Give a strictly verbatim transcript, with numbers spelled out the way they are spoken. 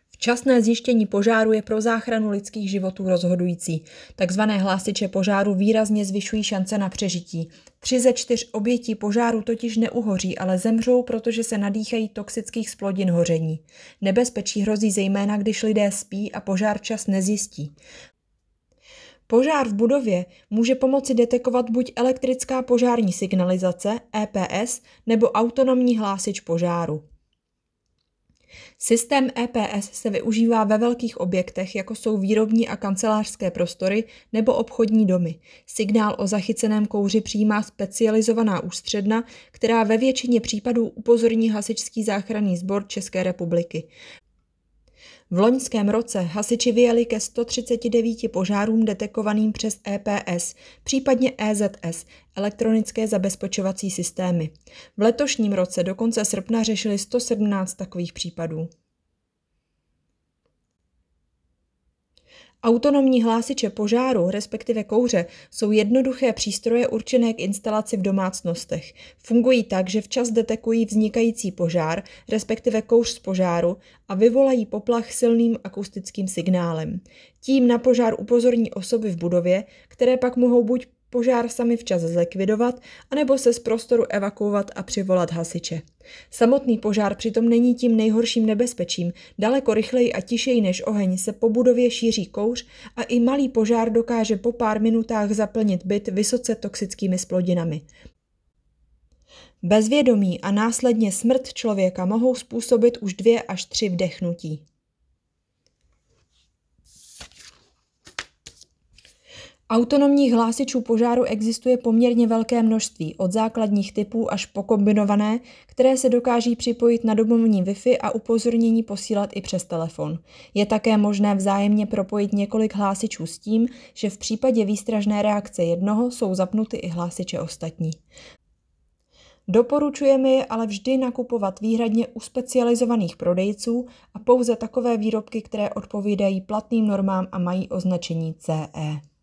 Včasné zjištění požáru je pro záchranu lidských životů rozhodující. Takzvané hlásiče požáru výrazně zvyšují šance na přežití. Tři ze čtyř obětí požáru totiž neuhoří, ale zemřou, protože se nadýchají toxických splodin hoření. Nebezpečí hrozí zejména, když lidé spí a požár čas nezjistí. Požár v budově může pomoci detekovat buď elektrická požární signalizace, E P S, nebo autonomní hlásič požáru. Systém E P S se využívá ve velkých objektech, jako jsou výrobní a kancelářské prostory nebo obchodní domy. Signál o zachyceném kouři přijímá specializovaná ústředna, která ve většině případů upozorní Hasičský záchranný sbor České republiky. V loňském roce hasiči vyjeli ke sto třiceti devíti požárům detekovaným přes E P S, případně E Z S, elektronické zabezpečovací systémy. V letošním roce do konce srpna řešili sto sedmnáct takových případů. Autonomní hlásiče požáru, respektive kouře, jsou jednoduché přístroje určené k instalaci v domácnostech. Fungují tak, že včas detekují vznikající požár, respektive kouř z požáru, a vyvolají poplach silným akustickým signálem. Tím na požár upozorní osoby v budově, které pak mohou buď požár sami včas zlikvidovat, anebo se z prostoru evakuovat a přivolat hasiče. Samotný požár přitom není tím nejhorším nebezpečím, daleko rychleji a tišeji než oheň se po budově šíří kouř a i malý požár dokáže po pár minutách zaplnit byt vysoce toxickými splodinami. Bezvědomí a následně smrt člověka mohou způsobit už dvě až tři vdechnutí. Autonomních hlásičů požáru existuje poměrně velké množství, od základních typů až po kombinované, které se dokáží připojit na domovní Wi-Fi a upozornění posílat i přes telefon. Je také možné vzájemně propojit několik hlásičů s tím, že v případě výstražné reakce jednoho jsou zapnuty i hlásiče ostatní. Doporučujeme je ale vždy nakupovat výhradně u specializovaných prodejců a pouze takové výrobky, které odpovídají platným normám a mají označení C E.